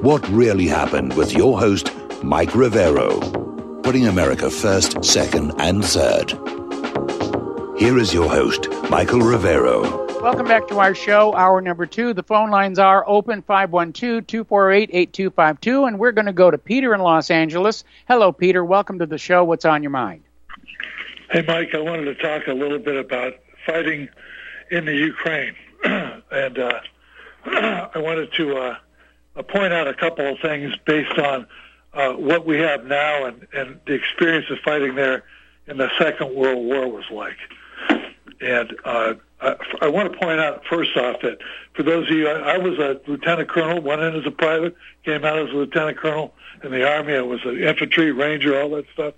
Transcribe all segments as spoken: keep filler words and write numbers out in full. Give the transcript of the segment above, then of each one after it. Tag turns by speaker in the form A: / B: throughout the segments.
A: What really happened with your host, Mike Rivero, putting America first, second, and third. Here is your host, Michael Rivero.
B: Welcome back to our show, hour number two. The phone lines are open, five one two, two four eight, eight two five two, and we're going to go to Peter in Los Angeles. Hello, Peter. Welcome to the show. What's on your mind?
C: Hey, Mike. I wanted to talk a little bit about fighting in the Ukraine. and uh, I wanted to uh, point out a couple of things based on uh, what we have now and, and the experience of fighting there in the Second World War was like. And uh, I, I want to point out, first off, that for those of you, I, I was a lieutenant colonel, went in as a private, came out as a lieutenant colonel in the Army. I was an infantry, ranger, all that stuff.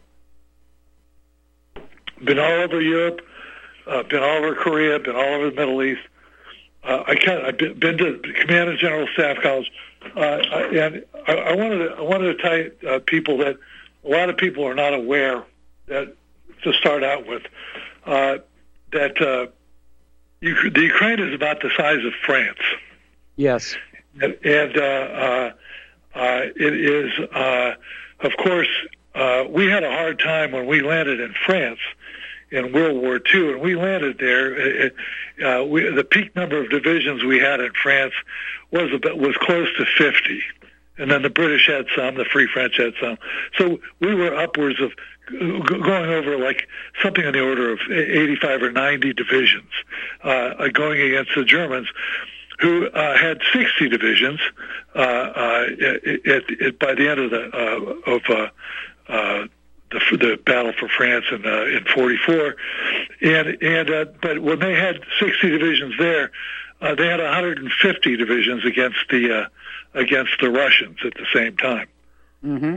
C: Been all over Europe, uh, been all over Korea, been all over the Middle East. Uh, I kind of, I've been, been to Command and General Staff College, uh, and I, I wanted to, I wanted to tell uh, people that a lot of people are not aware that, to start out with, uh, that uh, you, the Ukraine is about the size of France.
B: Yes.
C: And, and uh, uh, uh, it is, uh, of course, uh, we had a hard time when we landed in France in World War Two, and we landed there. It, uh, we, the peak number of divisions we had in France was about, was close to fifty, and then the British had some, the Free French had some. So we were upwards of going over like something on the order of eighty-five or ninety divisions, uh, going against the Germans, who uh, had sixty divisions uh, uh, at, at, by the end of the uh, of uh, uh, the, the battle for France in uh, in forty-four, and and uh, but when they had sixty divisions there, uh, they had one hundred fifty divisions against the uh, against the Russians at the same time.
B: Mm-hmm.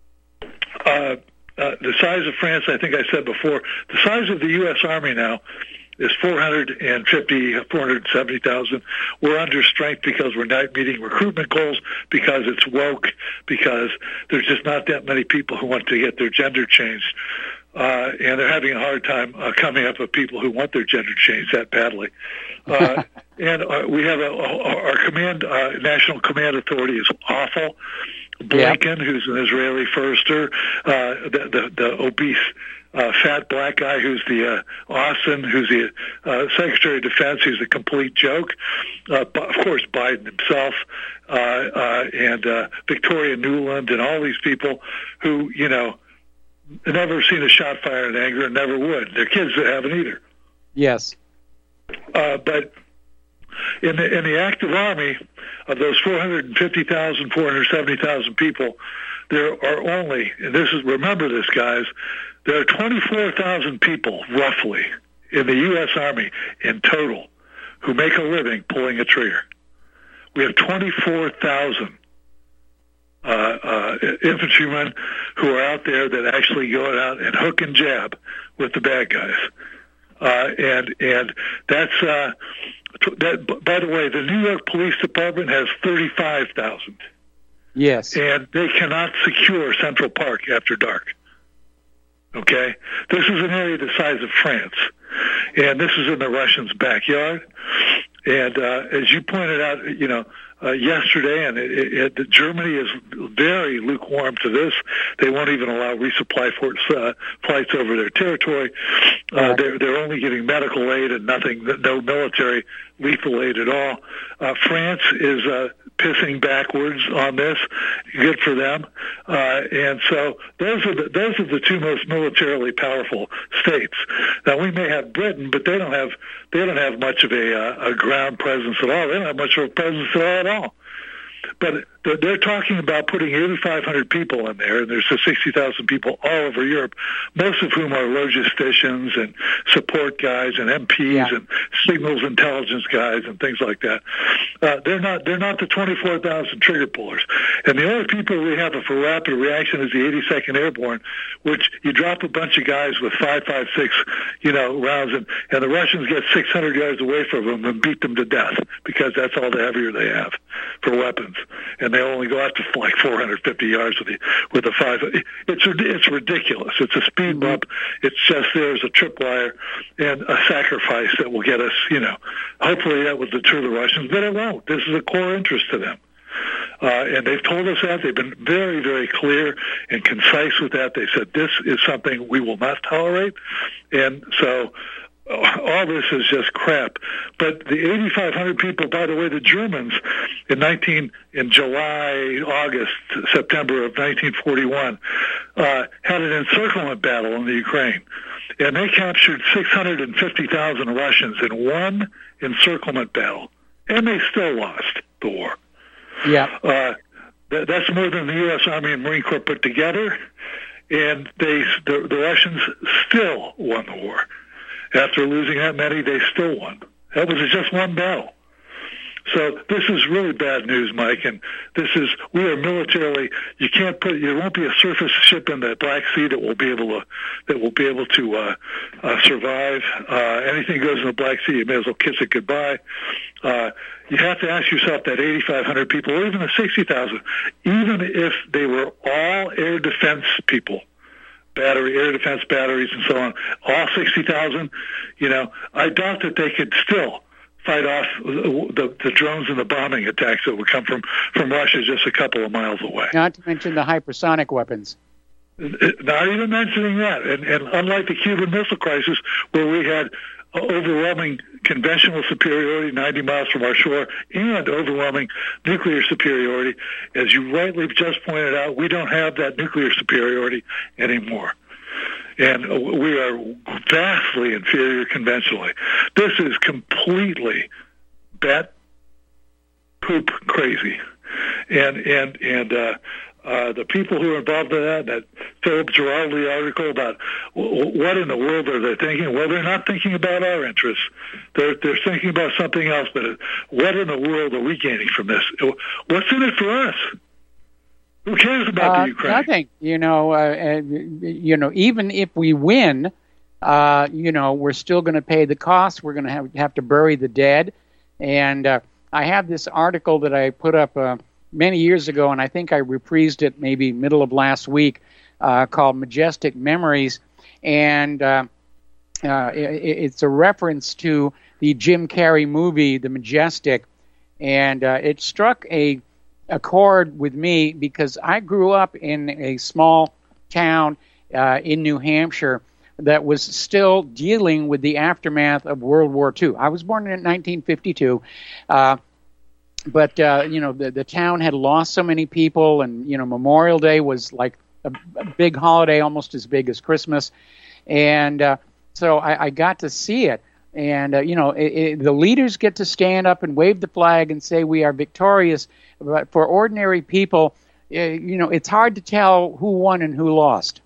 C: Uh, uh, the size of France, I think I said before, the size of the U S Army now is four hundred fifty, four hundred seventy thousand. We're under strength because we're not meeting recruitment goals, because it's woke, because there's just not that many people who want to get their gender changed. Uh, and they're having a hard time uh, coming up with people who want their gender changed that badly. Uh, and uh, we have a, a, our command, uh, National Command Authority is awful. Blinken, yep. Who's an Israeli firster, uh, the, the, the obese Uh, fat black guy who's the uh, Austin, who's the uh, Secretary of Defense, who's a complete joke. Uh, of course, Biden himself, uh, uh, and uh, Victoria Nuland, and all these people who, you know, never seen a shot fired in anger and never would. Their kids haven't either.
B: Yes.
C: Uh, but in the in the active army, of those four hundred fifty thousand, four hundred seventy thousand people, there are only, and this is, remember this, guys, there are twenty-four thousand people, roughly, in the U S Army in total who make a living pulling a trigger. We have twenty-four thousand uh, uh, infantrymen who are out there that actually go out and hook and jab with the bad guys. Uh, and and that's, uh, that. By the way, the New York Police Department has thirty-five thousand.
B: Yes.
C: And they cannot secure Central Park after dark. Okay? This is an area the size of France, and this is in the Russians' backyard. And uh, as you pointed out, you know, uh, yesterday, and it, it, it, Germany is very lukewarm to this. They won't even allow resupply for, uh, flights over their territory. Uh, they're, they're only giving medical aid and nothing, no military lethal aid at all. Uh, France is uh, pissing backwards on this. Good for them. Uh, and so those are the, those are the two most militarily powerful states. Now we may have Britain, but they don't have they don't have much of a, uh, a ground presence at all. They don't have much of a presence at all. At all. But they're talking about putting eighty-five hundred people in there, and there's sixty thousand people all over Europe, most of whom are logisticians and support guys and M Ps yeah. and signals intelligence guys and things like that. Uh, they're not they're not the twenty-four thousand trigger pullers. And the only people we have for rapid reaction is the eighty-second Airborne, which you drop a bunch of guys with five five six, you know, rounds, and, and the Russians get six hundred yards away from them and beat them to death because that's all the heavier they have for weapons. And they only go out to like four hundred fifty yards with the with the five. It's it's ridiculous. It's a speed bump. It's just there as a tripwire and a sacrifice that will get us. You know, hopefully that will deter the Russians, but it won't. This is a core interest to them. Uh, and they've told us that. They've been very, very clear and concise with that. They said this is something we will not tolerate. And so all this is just crap. But the eighty-five hundred people, by the way, the Germans in nineteen in July, August, September of nineteen forty-one uh, had an encirclement battle in the Ukraine, and they captured six hundred fifty thousand Russians in one encirclement battle, and they still lost the war.
B: Yeah,
C: uh, that, that's more than the U S Army and Marine Corps put together, and they the, the Russians still won the war. After losing that many, they still won. That was just one battle. So this is really bad news, Mike, and this is, we are militarily, you can't put, there won't be a surface ship in the Black Sea that will be able to, that will be able to uh, uh, survive. Uh, anything goes in the Black Sea, you may as well kiss it goodbye. Uh, you have to ask yourself that eighty-five hundred people, or even the sixty thousand, even if they were all air defense people, battery, air defense batteries and so on, all sixty thousand, you know, I doubt that they could still fight off the, the drones and the bombing attacks that would come from, from Russia just a couple of miles away.
B: Not to mention the hypersonic weapons.
C: Not even mentioning that. And, and unlike the Cuban Missile Crisis, where we had overwhelming conventional superiority ninety miles from our shore and overwhelming nuclear superiority, as you rightly just pointed out, we don't have that nuclear superiority anymore. And we are vastly inferior conventionally. This is completely bat poop crazy. And and and uh, uh, the people who are involved in that, that Philip Giraldi article about w- what in the world are they thinking? Well, they're not thinking about our interests. They're they're thinking about something else. But what in the world are we gaining from this? What's in it for us? Who cares about
B: uh,
C: the Ukraine?
B: Nothing. You know, uh, you know, even if we win, uh, you know, we're still going to pay the cost. We're going to have have to bury the dead. And uh, I have this article that I put up uh, many years ago, and I think I reprised it maybe middle of last week, uh, called "Majestic Memories," and uh, uh, it, it's a reference to the Jim Carrey movie, The Majestic, and uh, it struck a a chord with me because I grew up in a small town uh, in New Hampshire that was still dealing with the aftermath of World War Two. I was born in nineteen fifty-two, uh, but uh, you know the the town had lost so many people, and you know Memorial Day was like a, a big holiday, almost as big as Christmas, and uh, so I, I got to see it. And, uh, you know, it, it, the leaders get to stand up and wave the flag and say we are victorious. But for ordinary people, uh, you know, it's hard to tell who won and who lost.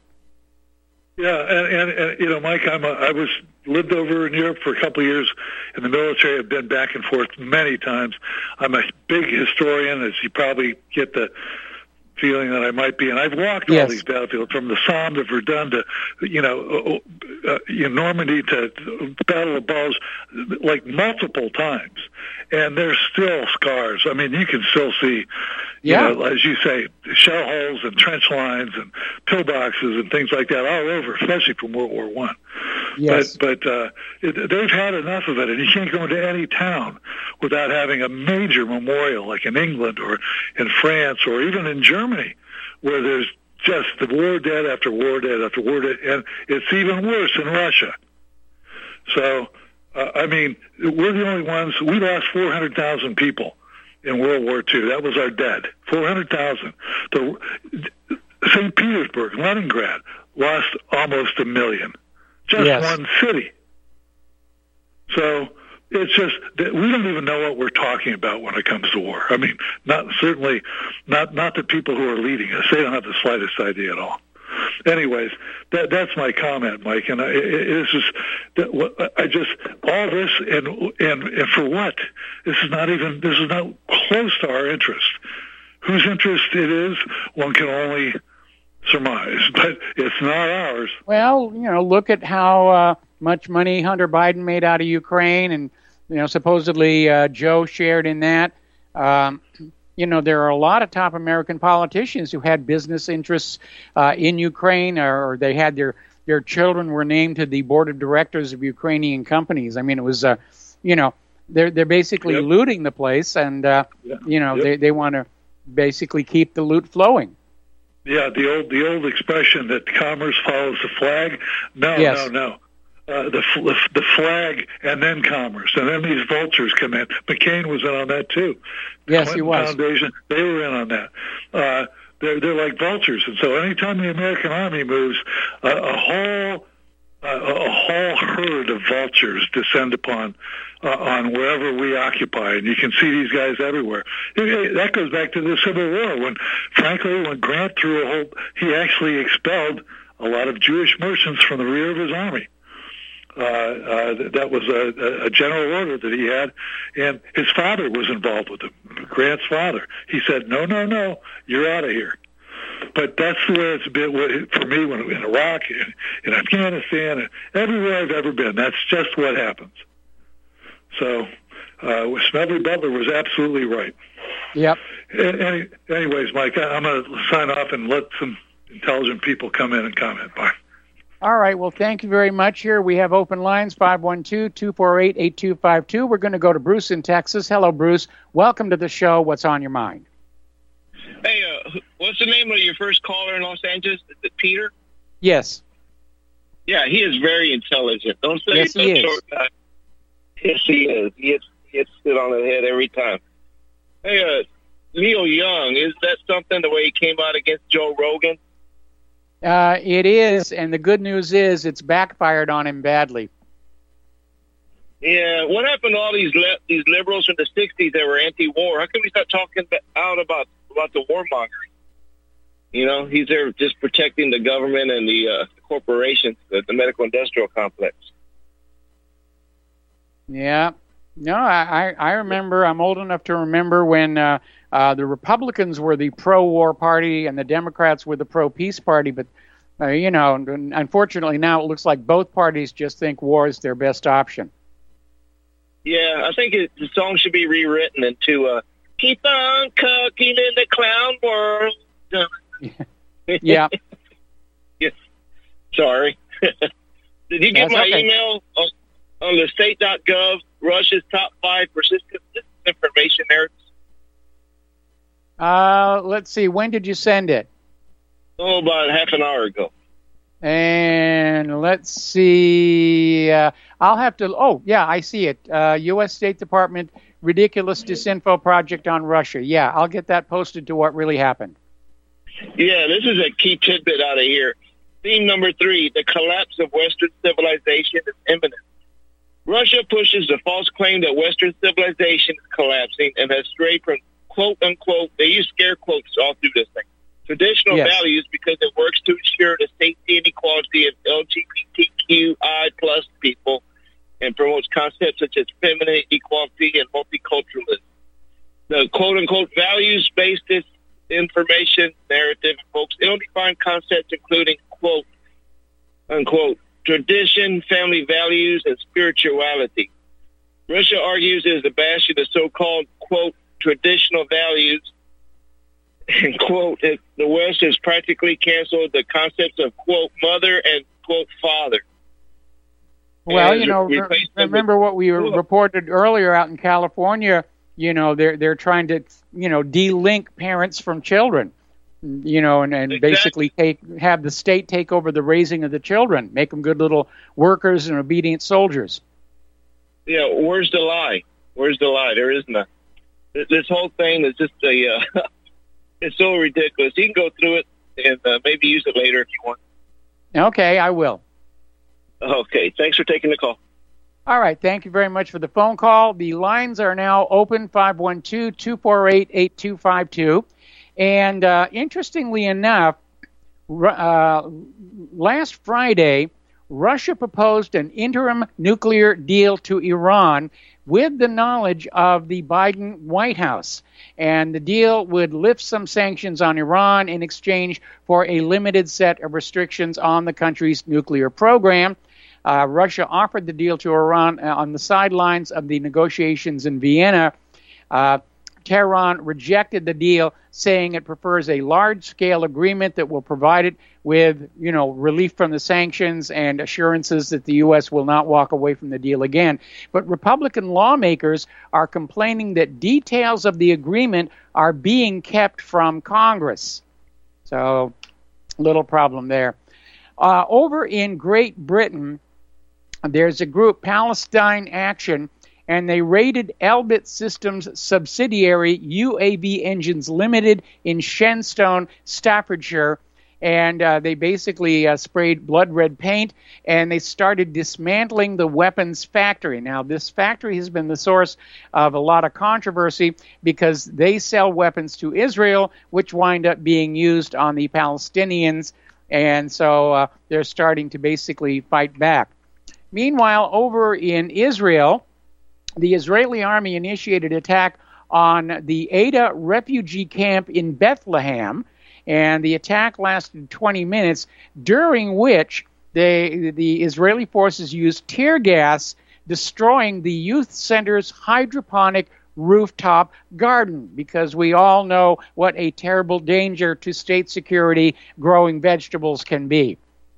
C: Yeah, and, and, and you know, Mike, I'm a, I was lived over in Europe for a couple of years in the military. I've been back and forth many times. I'm a big historian, as you probably get the feeling that I might be, and I've walked
B: yes.
C: all these battlefields from the Somme to Verdun to, you know, uh, in Normandy to Battle of Bulge, like multiple times, and there's still scars. I mean, you can still see,
B: yeah.
C: you know, as you say, shell holes and trench lines and pillboxes and things like that all over, especially from World War One.
B: Yes.
C: But, but uh, it, they've had enough of it, and you can't go into any town without having a major memorial, like in England or in France or even in Germany, where there's just the war dead after war dead after war dead, and it's even worse in Russia. So, uh, I mean, we're the only ones. We lost four hundred thousand people in World War Two. That was our dead, four hundred thousand. The Saint Petersburg, Leningrad, lost almost a million. Just
B: yes.
C: one city. So it's just that we don't even know what we're talking about when it comes to war. I mean, not certainly not not the people who are leading us. They don't have the slightest idea at all. Anyways, that that's my comment, Mike. And I, it, it's just that I just all this and and and for what? This is not even this is not close to our interest. Whose interest it is, one can only surmise, but it's not ours.
B: Well, you know, look at how uh, much money Hunter Biden made out of Ukraine, and you know, supposedly uh, Joe shared in that. Um, you know, there are a lot of top American politicians who had business interests uh, in Ukraine, or, or they had their their children were named to the board of directors of Ukrainian companies. I mean, it was, uh, you know, they're they're basically
C: yep.
B: looting the place, and uh,
C: yep.
B: you know,
C: yep.
B: they they want to basically keep the loot flowing.
C: Yeah, the old the old expression that commerce follows the flag. No,
B: yes.
C: no, no. Uh, the the flag and then commerce, and then these vultures come in. McCain was in on that too. The
B: yes,
C: Clinton
B: he was.
C: Foundation, they were in on that. Uh, they're they're like vultures, and so anytime the American army moves, uh, a whole uh, a whole herd of vultures descend upon uh, on wherever we occupy, and you can see these guys everywhere. It, that goes back to the Civil War when, frankly, when Grant threw a whole, he actually expelled a lot of Jewish merchants from the rear of his army. Uh, uh, that was a, a general order that he had, and his father was involved with him, Grant's father. He said, no, no, no, you're out of here. But that's the way it's been for me when in Iraq, in, in Afghanistan, and everywhere I've ever been. That's just what happens. So uh, Smedley Butler was absolutely right.
B: Yep.
C: Any, anyways, Mike, I'm going to sign off and let some intelligent people come in and comment. Bye.
B: All right. Well, thank you very much. Here we have open lines, five one two, two four eight, eight two five two. We're going to go to Bruce in Texas. Hello, Bruce. Welcome to the show. What's on your mind?
D: Hey, uh, what's the name of your first caller in Los Angeles? Is it Peter?
B: Yes.
D: Yeah, he is very intelligent. Don't say
B: yes, he is.
D: Short guy. Yes, he is. He hits, he hits it on the head every time. Hey, uh, Neil Young, is that something, the way he came out against Joe Rogan?
B: Uh, it is, and the good news is it's backfired on him badly.
D: Yeah, what happened to all these li- these liberals from the sixties that were anti-war? How can we start talking out about, about the warmongering? You know, he's there just protecting the government and the uh, corporations, the, the medical industrial complex.
B: Yeah. No, I, I remember, I'm old enough to remember when uh, uh, the Republicans were the pro-war party and the Democrats were the pro-peace party. But, uh, you know, unfortunately now it looks like both parties just think war is their best option.
D: Yeah, I think it, the song should be rewritten into uh, keep on cooking in the clown world.
B: Yeah.
D: Yeah. Sorry. Did you get
B: That's
D: my
B: okay.
D: email on, on the state dot gov, Russia's top five persistent disinformation narratives?
B: Uh, let's see. When did you send it?
D: Oh, about half an hour ago.
B: And let's see. Uh, I'll have to. Oh, yeah, I see it. Uh, U S State Department ridiculous disinfo project on Russia. Yeah, I'll get that posted to what really happened.
D: Yeah, this is a key tidbit out of here. Theme number three, the collapse of Western civilization is imminent. Russia pushes the false claim that Western civilization is collapsing and has strayed from quote-unquote, they use scare quotes all through this thing, traditional
B: yes.
D: values because it works to ensure the safety and equality of L G B T Q I plus people and promotes concepts such as feminine equality and multiculturalism. The quote-unquote values-based information narrative invokes ill-defined concepts including quote unquote tradition, family values, and spirituality. Russia argues it is a bastion of so-called quote traditional values, and quote the West has practically canceled the concepts of quote mother and quote father.
B: Well,
D: and
B: you know, re- remember what we cool. reported earlier out in California. You know, they're they're trying to, you know, de-link parents from children, you know, and, and exactly. basically take have the state take over the raising of the children, make them good little workers and obedient soldiers.
D: Yeah, where's the lie? Where's the lie? There is none. This whole thing is just a, uh, it's so ridiculous. You can go through it and uh, maybe use it later if you want.
B: Okay, I will.
D: Okay, thanks for taking the call.
B: All right, thank you very much for the phone call. The lines are now open, five one two, two four eight, eight two five two. And uh, interestingly enough, uh, last Friday, Russia proposed an interim nuclear deal to Iran with the knowledge of the Biden White House. And the deal would lift some sanctions on Iran in exchange for a limited set of restrictions on the country's nuclear program. Uh, Russia offered the deal to Iran on the sidelines of the negotiations in Vienna. Uh, Tehran rejected the deal, saying it prefers a large-scale agreement that will provide it with, you know, relief from the sanctions and assurances that the U S will not walk away from the deal again. But Republican lawmakers are complaining that details of the agreement are being kept from Congress. So, little problem there. Uh, over in Great Britain, there's a group, Palestine Action, and they raided Elbit Systems subsidiary U A V Engines Limited in Shenstone, Staffordshire, and uh, they basically uh, sprayed blood red paint, and they started dismantling the weapons factory. Now, this factory has been the source of a lot of controversy because they sell weapons to Israel, which wind up being used on the Palestinians, and so uh, they're starting to basically fight back. Meanwhile, over in Israel, the Israeli army initiated an attack on the Ada refugee camp in Bethlehem, and the attack lasted twenty minutes, during which they, the Israeli forces used tear gas, destroying the youth center's hydroponic rooftop garden, because we all know what a terrible danger to state security growing vegetables can be.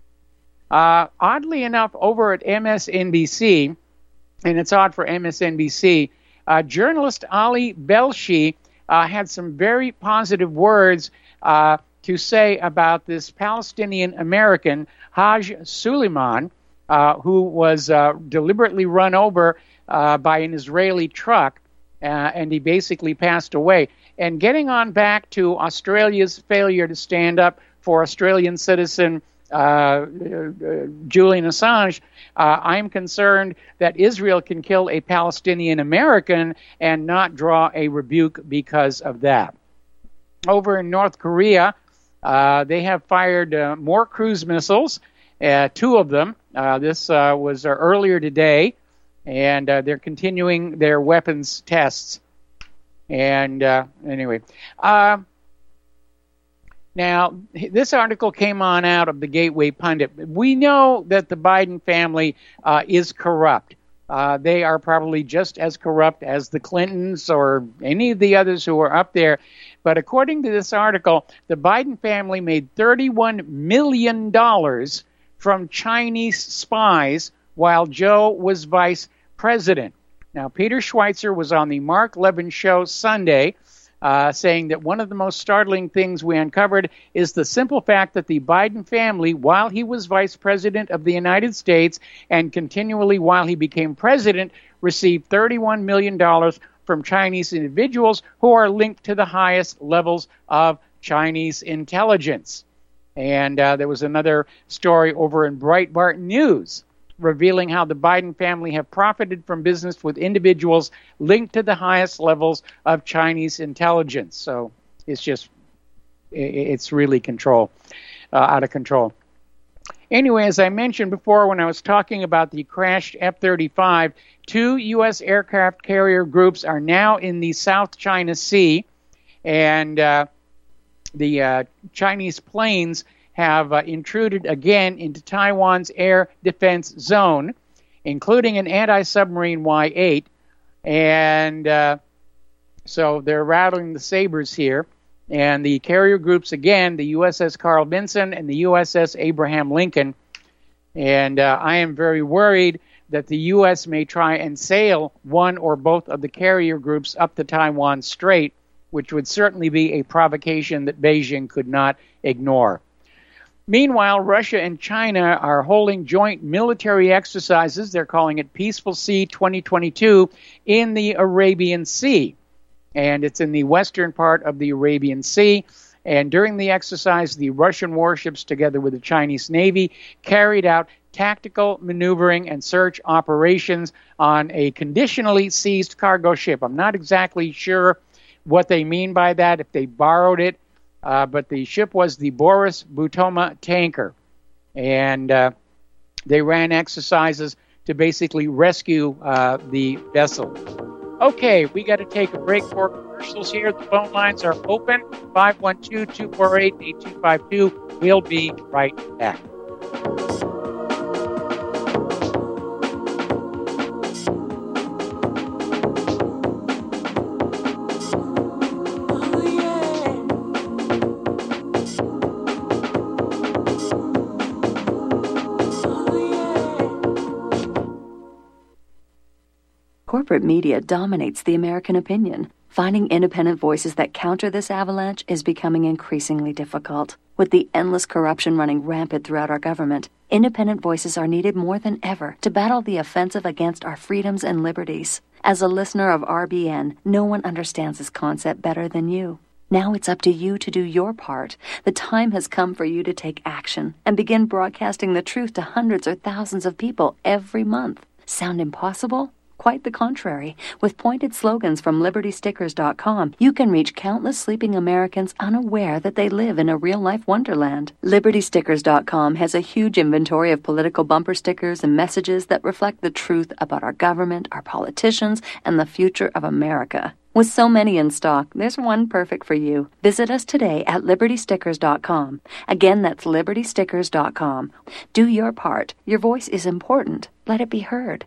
B: Uh, oddly enough, over at M S N B C, and it's odd for M S N B C, uh, journalist Ali Belshi uh, had some very positive words uh, to say about this Palestinian American, Haj Suleiman, uh, who was uh, deliberately run over uh, by an Israeli truck, uh, and he basically passed away. And getting on back to Australia's failure to stand up for Australian citizen Uh, uh, Julian Assange, uh, I'm concerned that Israel can kill a Palestinian American and not draw a rebuke because of that. Over in North Korea, uh, they have fired uh, more cruise missiles, uh, two of them. Uh, this uh, was uh, earlier today, and uh, they're continuing their weapons tests. And uh, anyway, uh, now, this article came on out of the Gateway Pundit. We know that the Biden family uh, is corrupt. Uh, they are probably just as corrupt as the Clintons or any of the others who are up there. But according to this article, the Biden family made thirty-one million dollars from Chinese spies while Joe was vice president. Now, Peter Schweitzer was on the Mark Levin show Sunday, Uh, saying that one of the most startling things we uncovered is the simple fact that the Biden family, while he was vice president of the United States and continually while he became president, received thirty-one million dollars from Chinese individuals who are linked to the highest levels of Chinese intelligence. And uh, there was another story over in Breitbart News revealing how the Biden family have profited from business with individuals linked to the highest levels of Chinese intelligence. So it's just, it's really control, uh, out of control. Anyway, as I mentioned before when I was talking about the crashed F thirty-five, two U S aircraft carrier groups are now in the South China Sea, and uh, the uh, Chinese planes have uh, intruded again into Taiwan's air defense zone, including an anti-submarine Y eight. And uh, so they're rattling the sabers here. And the carrier groups, again, the U S S Carl Vinson and the U S S Abraham Lincoln. And uh, I am very worried that the U S may try and sail one or both of the carrier groups up the Taiwan Strait, which would certainly be a provocation that Beijing could not ignore. Meanwhile, Russia and China are holding joint military exercises. They're calling it Peaceful Sea twenty twenty-two in the Arabian Sea. And it's in the western part of the Arabian Sea. And during the exercise, the Russian warships, together with the Chinese Navy, carried out tactical maneuvering and search operations on a conditionally seized cargo ship. I'm not exactly sure what they mean by that, if they borrowed it. Uh, but the ship was the Boris Butoma tanker, and uh, they ran exercises to basically rescue uh, the vessel. Okay, we got to take a break for commercials here. The phone lines are open, five one two, two four eight, eight two five two. We'll be right back.
E: Corporate media dominates the American opinion. Finding independent voices that counter this avalanche is becoming increasingly difficult. With the endless corruption running rampant throughout our government, independent voices are needed more than ever to battle the offensive against our freedoms and liberties. As a listener of R B N, no one understands this concept better than you. Now it's up to you to do your part. The time has come for you to take action and begin broadcasting the truth to hundreds or thousands of people every month. Sound impossible? Quite the contrary. With pointed slogans from Liberty Stickers dot com, you can reach countless sleeping Americans unaware that they live in a real-life wonderland. Liberty Stickers dot com has a huge inventory of political bumper stickers and messages that reflect the truth about our government, our politicians, and the future of America. With so many in stock, there's one perfect for you. Visit us today at Liberty Stickers dot com. Again, that's Liberty Stickers dot com. Do your part. Your voice is important. Let it be heard.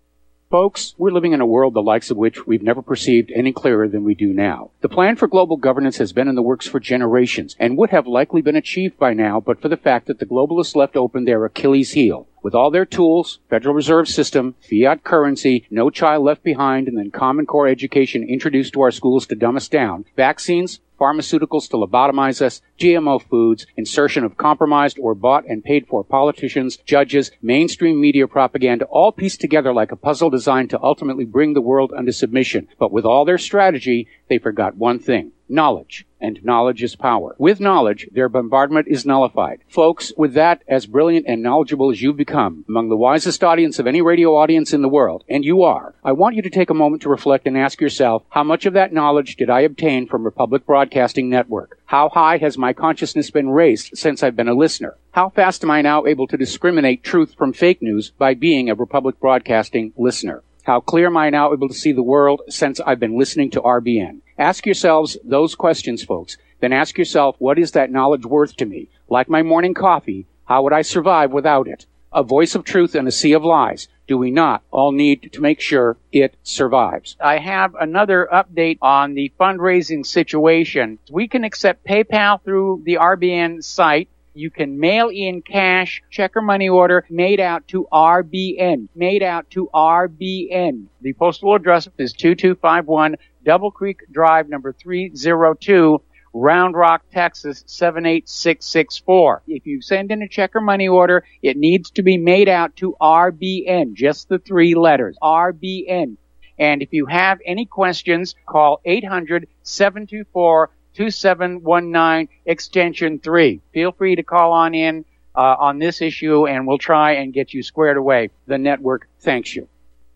B: Folks, we're living in a world the likes of which we've never perceived any clearer than we do now. The plan for global governance has been in the works for generations and would have likely been achieved by now but for the fact that the globalists left open their Achilles heel. With all their tools, Federal Reserve System, fiat currency, no child left behind, and then Common Core education introduced to our schools to dumb us down, vaccines, pharmaceuticals to lobotomize us, G M O foods, insertion of compromised or bought and paid for politicians, judges, mainstream media propaganda, all pieced together like a puzzle designed to ultimately bring the world under submission. But with all their strategy, they forgot one thing. Knowledge. And knowledge is power. With knowledge, their bombardment is nullified. Folks, with that, as brilliant and knowledgeable as you've become, among the wisest audience of any radio audience in the world, and you are, I want you to take a moment to reflect and ask yourself, how much of that knowledge did I obtain from Republic Broadcasting Network? How high has my consciousness been raised since I've been a listener? How fast am I now able to discriminate truth from fake news by being a Republic Broadcasting listener? How clear am I now able to see the world since I've been listening to R B N? Ask yourselves those questions, folks. Then ask yourself, what is that knowledge worth to me? Like my morning coffee, how would I survive without it? A voice of truth in a sea of lies. Do we not all need to make sure it survives? I have another update on the fundraising situation. We can accept PayPal through the R B N site. You can mail in cash, check or money order made out to R B N, made out to R B N. The postal address is two two five one Double Creek Drive, number three oh two, Round Rock, Texas, seven eight six six four. If you send in a check or money order, it needs to be made out to R B N, just the three letters, R B N. And if you have any questions, call eight hundred, seven two four, two seven one nine, extension three. Feel free to call on in uh, on this issue, and we'll try and get you squared away. The network thanks you.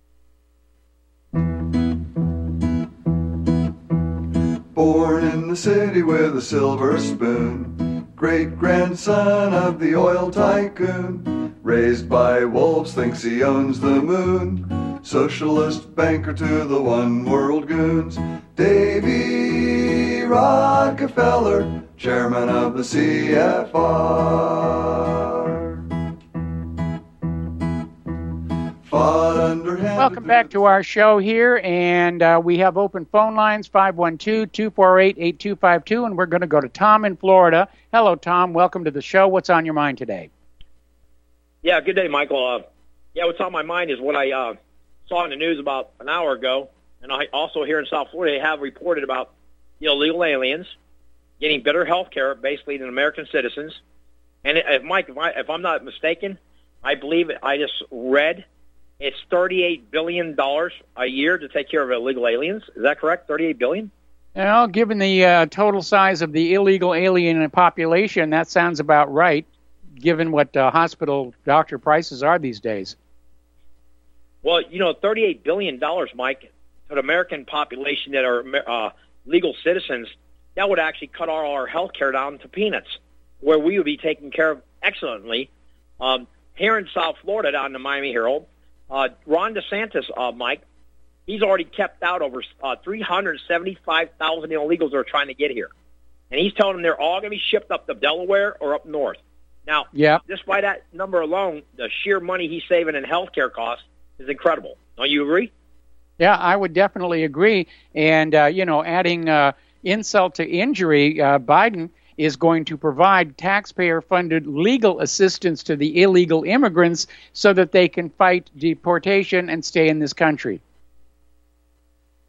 F: Born in the city with a silver spoon, great-grandson of the oil tycoon, raised by wolves, thinks he owns the moon, socialist banker to the one-world goons, Davy Rockefeller, chairman of the C F R.
B: Welcome back to our show here, and uh, we have open phone lines, five one two, two four eight, eight two five two, and we're going to go to Tom in Florida. Hello, Tom. Welcome to the show. What's on your mind today?
G: Yeah, good day, Michael. Uh, yeah, what's on my mind is what I uh, saw in the news about an hour ago, and I also here in South Florida, they have reported about the illegal aliens getting better health care, basically, than American citizens. And if Mike, if, I, if I'm not mistaken, I believe I just read it's thirty-eight billion dollars a year to take care of illegal aliens. Is that correct? thirty-eight billion dollars?
B: Well, given the uh, total size of the illegal alien population, that sounds about right, given what uh, hospital doctor prices are these days.
G: Well, you know, thirty-eight billion dollars, Mike, to the American population that are uh, legal citizens, that would actually cut all our health care down to peanuts, where we would be taken care of excellently. Um, here in South Florida, down in the Miami Herald, Uh, Ron DeSantis, uh, Mike, he's already kept out over uh, three hundred seventy-five thousand illegals that are trying to get here. And he's telling them they're all going to be shipped up to Delaware or up north. Now,
B: yeah.
G: just by that number alone, the sheer money he's saving in health care costs is incredible. Don't you agree?
B: Yeah, I would definitely agree. And, uh, you know, adding uh, insult to injury, uh, Biden is going to provide taxpayer-funded legal assistance to the illegal immigrants so that they can fight deportation and stay in this country.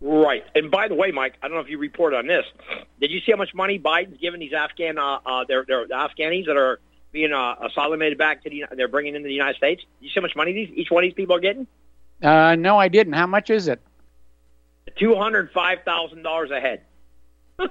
G: Right. And by the way, Mike, I don't know if you reported on this. Did you see how much money Biden's giving these Afghan, uh, uh, their, their the Afghanis that are being uh, asylmated back to the, they're bringing into the United States? Did you see how much money these each one of these people are getting?
B: Uh, no, I didn't. How much is it?
G: Two hundred five thousand dollars a head.
B: uh,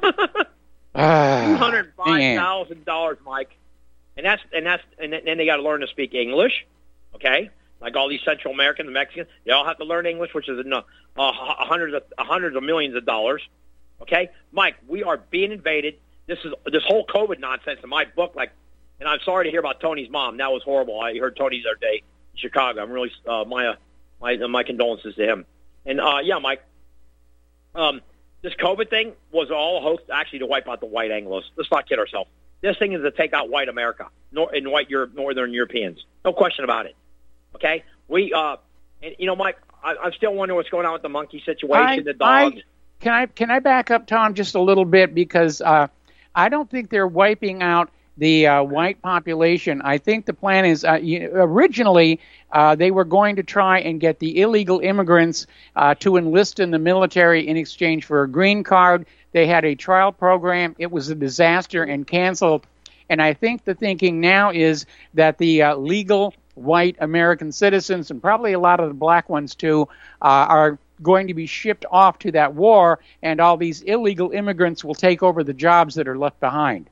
G: Two hundred five thousand dollars, Mike. And that's and that's and then they got to learn to speak English. Okay. Like all these Central Americans, Mexicans, they all have to learn English, which is a, a hundreds of a hundreds of millions of dollars. Okay, Mike, we are being invaded. This is this whole COVID nonsense in my book. Like, and I'm sorry to hear about Tony's mom. That was horrible. I heard Tony the other day in Chicago. I'm really uh, my uh, my uh, my condolences to him. And uh, yeah, Mike, um, this COVID thing was all a hoax, actually, to wipe out the white Anglos. Let's not kid ourselves. This thing is to take out white America, nor, and white Europe, Northern Europeans. No question about it. Okay, we, uh, and, you know, Mike, I, I'm still wondering what's going on with the monkey situation,
B: I,
G: the dogs.
B: I, can I can I back up, Tom, just a little bit, because uh, I don't think they're wiping out the uh, white population. I think the plan is uh, you, originally uh, they were going to try and get the illegal immigrants uh, to enlist in the military in exchange for a green card. They had a trial program. It was a disaster and canceled. And I think the thinking now is that the uh, legal white American citizens, and probably a lot of the black ones too, uh, are going to be shipped off to that war, and all these illegal immigrants will take over the jobs that are left behind.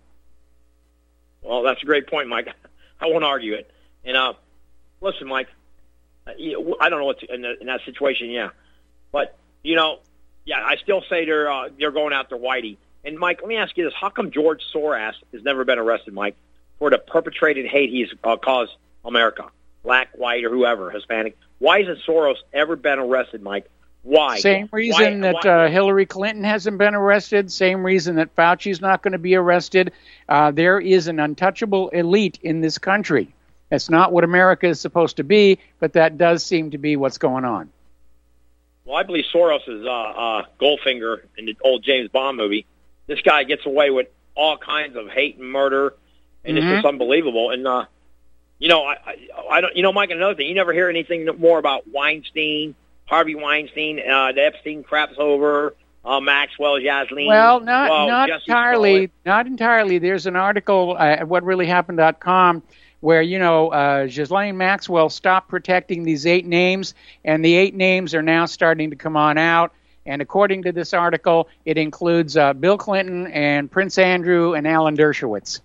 G: Well, that's a great point, Mike. I won't argue it. And uh, listen, Mike, I don't know what's in, the, in that situation, yeah. But, you know, yeah, I still say they're, uh, they're going after Whitey. And, Mike, let me ask you this. How come George Soros has never been arrested, Mike, for the perpetrated hate he's uh, caused America, black, white, or whoever, Hispanic? Why hasn't Soros ever been arrested, Mike? Why?
B: Same reason
G: why,
B: that
G: why?
B: Uh, Hillary Clinton hasn't been arrested. Same reason that Fauci's not going to be arrested. Uh, there is an untouchable elite in this country. It's not what America is supposed to be, but that does seem to be what's going on.
G: Well, I believe Soros is uh, uh, Goldfinger in the old James Bond movie. This guy gets away with all kinds of hate and murder, and mm-hmm. it's just unbelievable. And uh, you know, I, I, I don't. You know, Mike, another thing, you never hear anything more about Weinstein, Harvey Weinstein, uh, the Epstein craps over, uh, Maxwell, Yasmin.
B: Well, not
G: well,
B: not
G: Jesse
B: entirely.
G: Smollett. Not
B: entirely. There's an article uh, at what really happened dot com where, you know, uh, Ghislaine Maxwell stopped protecting these eight names, and the eight names are now starting to come on out. And according to this article, it includes uh, Bill Clinton and Prince Andrew and Alan Dershowitz.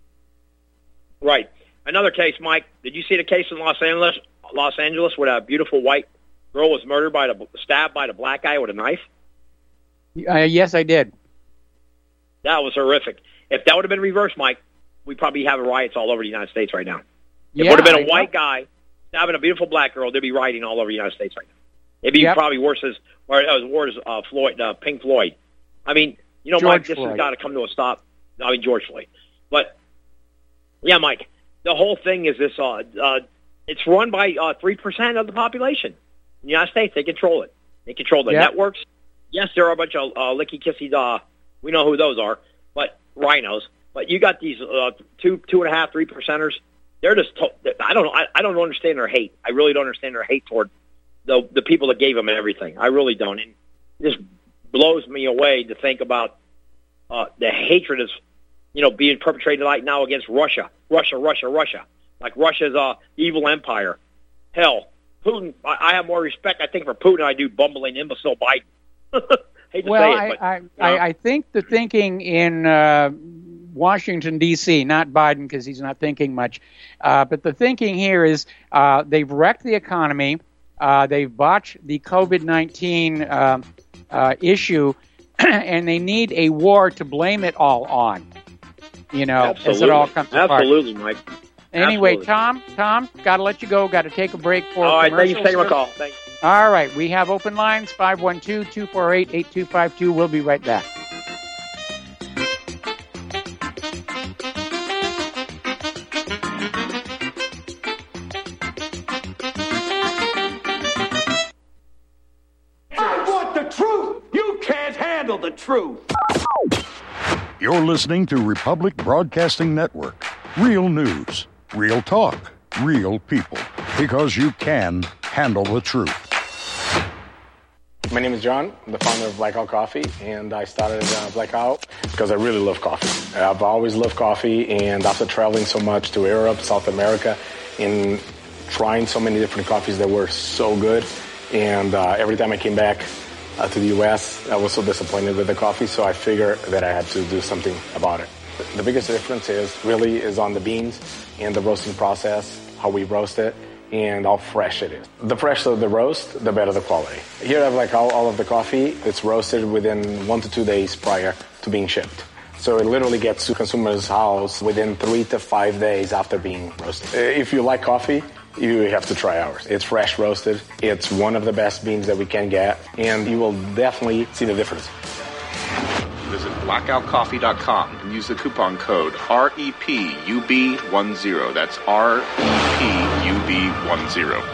G: Right. Another case, Mike. Did you see the case in Los Angeles? Los Angeles, where a beautiful white girl was murdered by the stabbed by the black guy with a knife.
B: Uh, yes, I did.
G: That was horrific. If that would have been reversed, Mike, we'd probably have riots all over the United States right now. If
B: yeah,
G: it would have been a
B: I
G: white
B: know.
G: guy stabbing a beautiful black girl, there'd be rioting all over the United States right now. It'd be
B: Yep.
G: probably worse as or as worse as uh, Floyd, uh, Pink Floyd. I mean, you know,
B: George
G: Mike, this
B: Floyd.
G: has got to come to a stop. I mean, George Floyd. But yeah, Mike, the whole thing is this. Uh, uh, it's run by uh, three percent of the population in the United States. They control it. They control the
B: Yep.
G: networks. Yes, there are a bunch of uh, licky kissy. Uh, we know who those are, but rhinos. But you got these uh, two, two and a half, three percenters. They're just. To- I don't know. I, I don't understand their hate. I really don't understand their hate toward the the people that gave them everything. I really don't. And it just blows me away to think about uh, the hatred is, you know, being perpetrated right now against Russia, Russia, Russia, Russia. Like Russia's uh, evil empire. Hell, Putin. I, I have more respect, I think, for Putin than I do bumbling imbecile Biden. Hate to
B: Well,
G: say
B: I,
G: it, but,
B: I,
G: you know.
B: I, I think the thinking in uh, Washington, D C, not Biden because he's not thinking much, uh, but the thinking here is uh, they've wrecked the economy, uh, they've botched the COVID nineteen uh, uh, issue, and they need a war to blame it all on, you know,
G: Absolutely.
B: as it all comes apart.
G: Absolutely, Mike.
B: Anyway,
G: Absolutely.
B: Tom, Tom, got to let you go, got to take a break for
G: All right, thank you for taking my
B: commercials.
G: call. Thanks.
B: All right, we have open lines, five one two, two four eight, eight two five two. We'll be right back.
H: I want the truth! You can't handle the truth!
I: You're listening to Republic Broadcasting Network. Real news, real talk, real people. Because you can handle the truth.
J: My name is John. I'm the founder of Blackout Coffee, and I started uh, Blackout because I really love coffee. I've always loved coffee, and after traveling so much to Europe, South America, and trying so many different coffees that were so good, and uh, every time I came back uh, to the U S, I was so disappointed with the coffee, so I figured that I had to do something about it. The biggest difference is really is on the beans and the roasting process, how we roast it, and how fresh it is. The fresher the roast, the better the quality. Here I have like all, all of the coffee. It's roasted within one to two days prior to being shipped. So it literally gets to consumers' house within three to five days after being roasted. If you like coffee, you have to try ours. It's fresh roasted. It's one of the best beans that we can get, and you will definitely see the difference.
K: Visit blackout coffee dot com and use the coupon code R E P U B ten. That's R E P U B ten.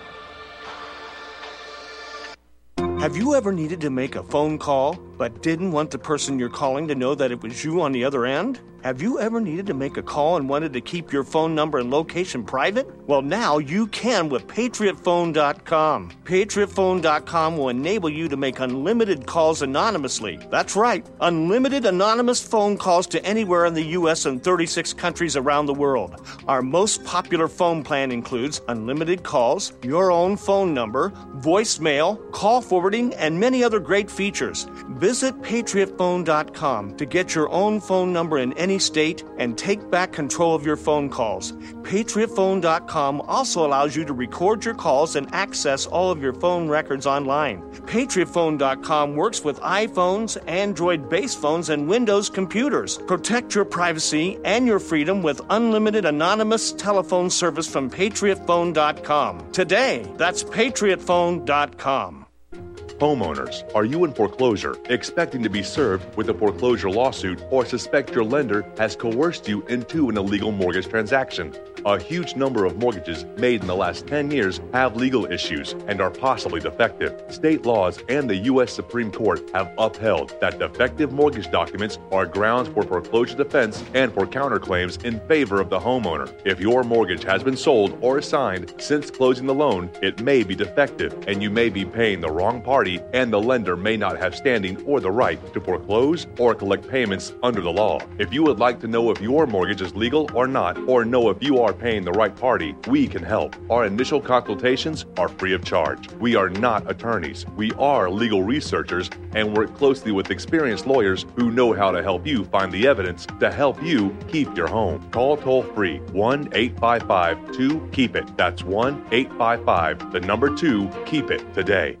L: Have you ever needed to make a phone call but didn't want the person you're calling to know that it was you on the other end? Have you ever needed to make a call and wanted to keep your phone number and location private? Well, now you can with patriot phone dot com. patriot phone dot com will enable you to make unlimited calls anonymously. That's right, unlimited anonymous phone calls to anywhere in the U S and thirty-six countries around the world. Our most popular phone plan includes unlimited calls, your own phone number, voicemail, call forwarding, and many other great features. Visit patriot phone dot com to get your own phone number in any state and take back control of your phone calls. patriot phone dot com also allows you to record your calls and access all of your phone records online. patriot phone dot com works with iPhones, Android-based phones, and Windows computers. Protect your privacy and your freedom with unlimited anonymous telephone service from patriot phone dot com. Today, that's patriot phone dot com.
M: Homeowners, are you in foreclosure, expecting to be served with a foreclosure lawsuit, or suspect your lender has coerced you into an illegal mortgage transaction? A huge number of mortgages made in the last ten years have legal issues and are possibly defective. State laws and the U S Supreme Court have upheld that defective mortgage documents are grounds for foreclosure defense and for counterclaims in favor of the homeowner. If your mortgage has been sold or assigned since closing the loan, it may be defective and you may be paying the wrong party, and the lender may not have standing or the right to foreclose or collect payments under the law. If you would like to know if your mortgage is legal or not, or know if you are paying the right party, we can help. Our initial consultations are free of charge. We are not attorneys. We are legal researchers and work closely with experienced lawyers who know how to help you find the evidence to help you keep your home. Call toll-free one eight five five two keep it. That's one eight five five, the number two, keep it today.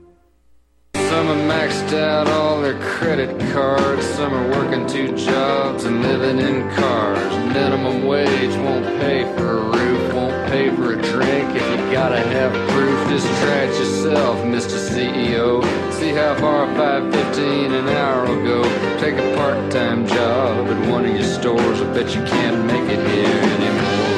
N: Some have maxed out all their credit cards. Some are working two jobs and living in cars. Minimum wage won't pay for a roof, won't pay for a drink. If you gotta have proof, just try it yourself, Mister C E O. See how far five fifteen an hour will go. Take a part-time job at one of your stores. I bet you can't make it here anymore.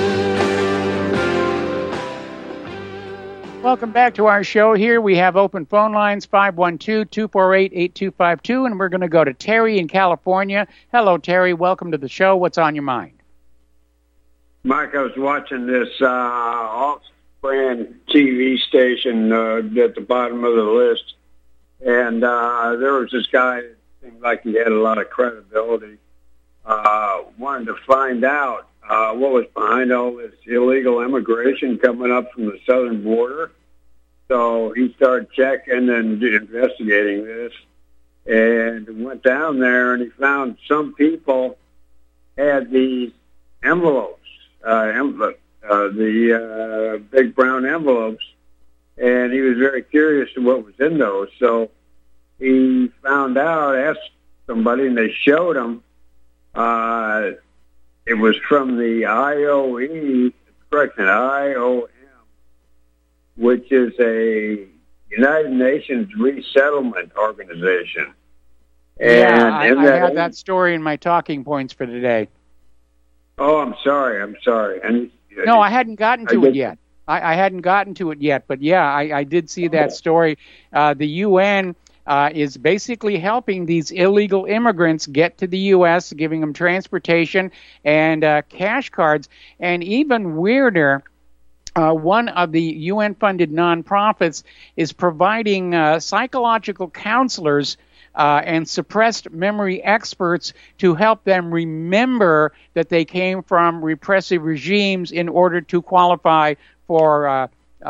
B: Welcome back to our show here. We have open phone lines, five one two, two four eight, eight two five two, and we're going to go to Terry in California. Hello, Terry. Welcome to the show. What's on your mind?
O: Mike, I was watching this uh, off-brand T V station uh, at the bottom of the list, and uh, there was this guy that seemed like he had a lot of credibility, uh, wanted to find out Uh, what was behind all this illegal immigration coming up from the southern border. So he started checking and investigating this and went down there, and he found some people had these envelopes, uh, envelope, uh, the uh, big brown envelopes, and he was very curious to what was in those. So he found out, asked somebody, and they showed him uh, it was from the I O E, correction, I O M, which is a United Nations resettlement organization. And
B: yeah, I, I
O: that
B: had that story in my talking points for today.
O: Oh, I'm sorry, I'm sorry. And
B: no, I hadn't gotten to
O: I
B: it yet. I, I hadn't gotten to it yet, but yeah, I, I did see that story. Uh, the U N Uh, is basically helping these illegal immigrants get to the U S, giving them transportation and uh, cash cards. And even weirder, Uh, one of the U N-funded nonprofits is providing uh, psychological counselors uh, and suppressed memory experts to help them remember that they came from repressive regimes in order to qualify for uh, uh,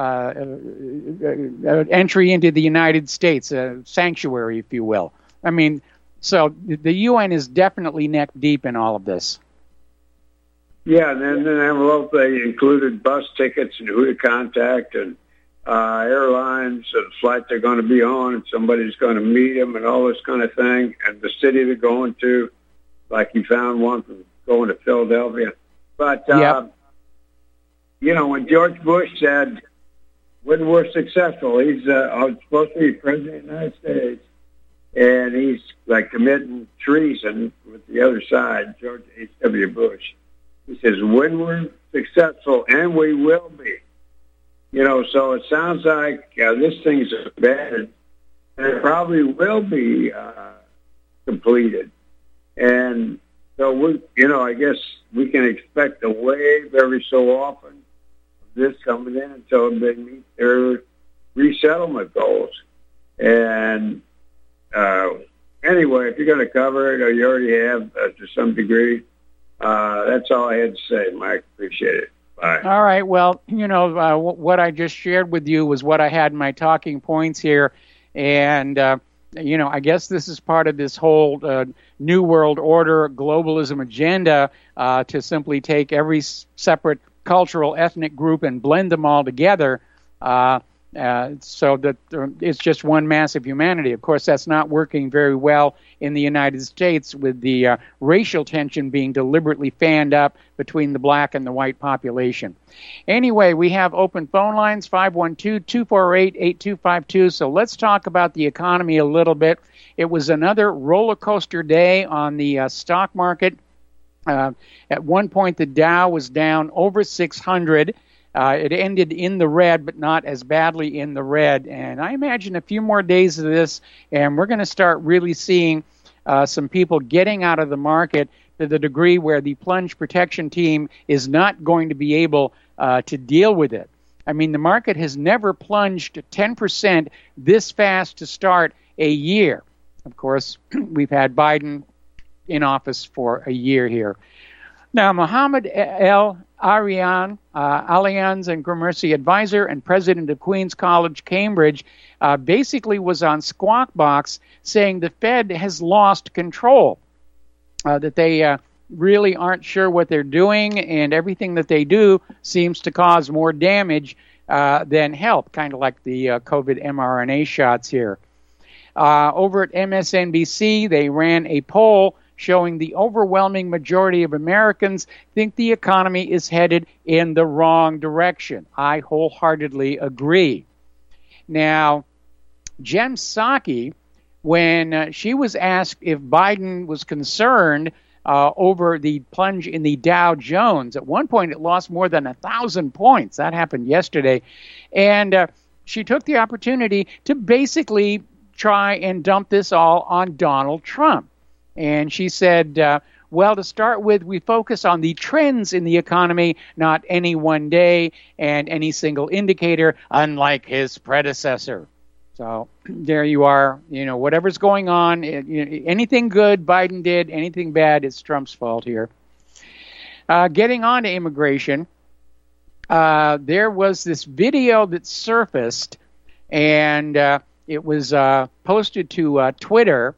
B: uh, entry into the United States, a sanctuary, if you will. I mean, so the U N is definitely neck deep in all of this.
O: Yeah, and then in the envelope they included bus tickets and who to contact and uh, airlines and flight they're going to be on and somebody's going to meet them and all this kind of thing and the city they're going to, like you found one from going to Philadelphia. But, uh,
B: yep.
O: you know, when George Bush said, when we're successful, he's uh, supposed to be president of the United States, and he's like committing treason with the other side, George H W. Bush. He says, when we're successful, and we will be. You know, so it sounds like uh, this thing's bad, and it probably will be uh, completed. And so, we, you know, I guess we can expect a wave every so often of this coming in until they meet their resettlement goals. And uh, anyway, if you're going to cover it, or you already have uh, to some degree, Uh, that's all I had to say, Mike. Appreciate it. Bye.
B: All right. Well, you know, uh, w- what I just shared with you was what I had in my talking points here. And, uh, you know, I guess this is part of this whole uh, New World Order globalism agenda uh, to simply take every s- separate cultural, ethnic group and blend them all together uh, uh, so that uh, it's just one massive humanity. Of course, that's not working very well in the United States with the uh, racial tension being deliberately fanned up between the black and the white population. Anyway, we have open phone lines, five one two, two four eight, eight two five two. So let's talk about the economy a little bit. It was another roller coaster day on the uh, stock market. Uh, at one point, the Dow was down over six hundred. Uh, it ended in the red, but not as badly in the red. And I imagine a few more days of this, and we're going to start really seeing uh, some people getting out of the market to the degree where the plunge protection team is not going to be able uh, to deal with it. I mean, the market has never plunged ten percent this fast to start a year. Of course, we've had Biden in office for a year here. Now, Mohammed El Arian, uh, Allianz and Gramercy advisor and president of Queens College, Cambridge, uh, basically was on Squawk Box saying the Fed has lost control, uh, that they uh, really aren't sure what they're doing, and everything that they do seems to cause more damage uh, than help, kind of like the uh, COVID mRNA shots here. Uh, over at M S N B C, they ran a poll showing the overwhelming majority of Americans think the economy is headed in the wrong direction. I wholeheartedly agree. Now, Jen Psaki, when uh, she was asked if Biden was concerned uh, over the plunge in the Dow Jones, at one point it lost more than a thousand points. That happened yesterday. And uh, she took the opportunity to basically try and dump this all on Donald Trump. And she said, uh, well, to start with, we focus on the trends in the economy, not any one day and any single indicator, unlike his predecessor. So there you are. You know, whatever's going on, it, you know, anything good Biden did, anything bad, it's Trump's fault here. Uh, getting on to immigration, uh, there was this video that surfaced, and uh, it was uh, posted to uh, Twitter.